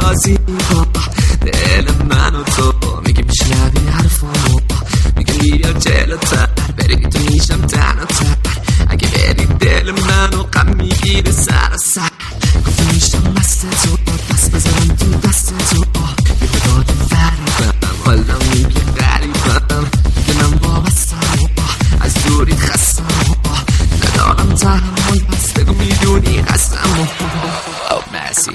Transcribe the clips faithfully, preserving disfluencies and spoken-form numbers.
بازی با دل من و تو. میگه میشنوی حرفامو، میگه بیا جلوتر بری تو میشم تنها تر. اگه بری دل منو غم میگیره سر سر. گفتی میشم مست تو، دست بذارم تو دست تو. یه خداد فریبم حالا میگه غریبم. میگه من وابستم از دوری خستم، ندارم تحمل پس بگو میدونی قسمو. او مسی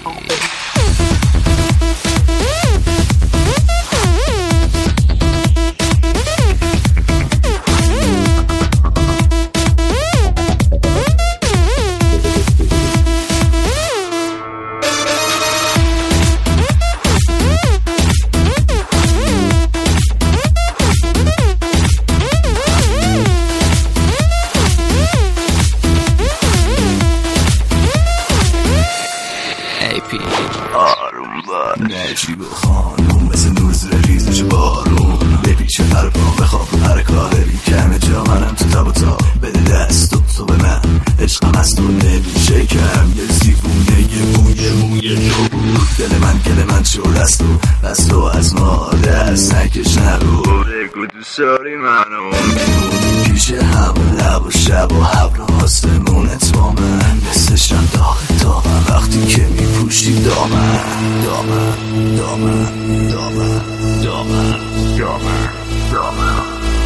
آروم باش نجیب خانوم، مثل نور زیر ریزش بارون. بپیچه قلبم بخواب هر کاره بی کمه جا منم تو تب و تا. بده دست و تو به من عشقم از تو نمیشه کم. یه زیبونه یه مویه مویه تو بود. دل من گل من شد از تو، بس تو از ما دست نکش نرو. بگو دوست داری منو میمونی پیش هم لب و شب و حبر و آسمونت با من. مثلشم داغ داغم وقتی که میپوشی دامن دامن دامن دامن دامن دامن دامن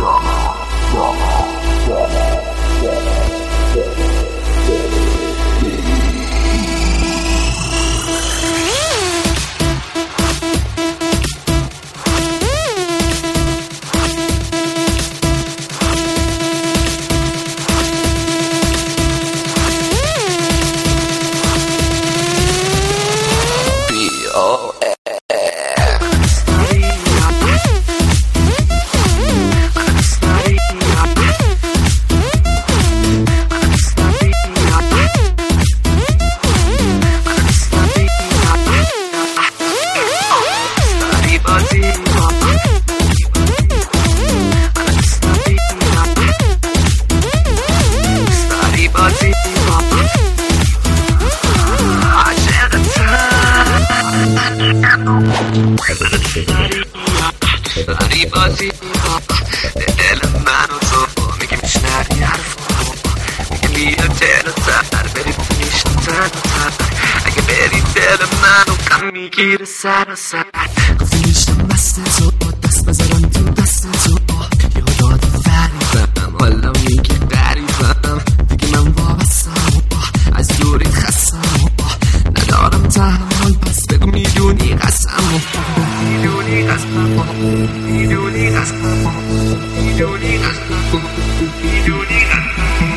داری بازی با دل من و تو. میگه میشنوی حرفامو، میگه بیا جلوتر بری میشم تنها تر. اگه بری دل منو غم میگیره سر سر. گفتی میشم مست تو، دست بذارم تو دست تو. یه داد فریبم حالا میگه غریبم. دیگه من وابستم از دوری خستم، ندارم تحمل پس بگو میدونی قسمو. میدونی قسمو میدونی قسمو میدونی قسمو میدونی قسمو.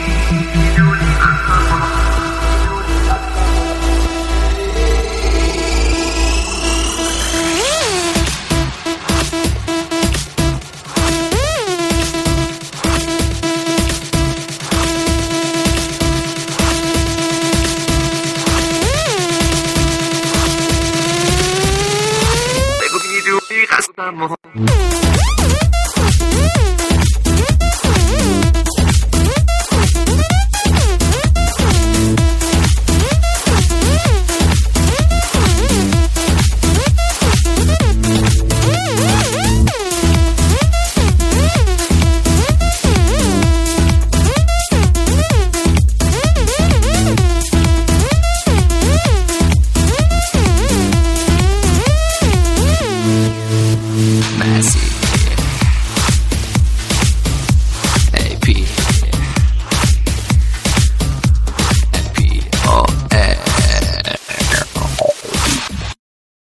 Bego mi dio i casamo.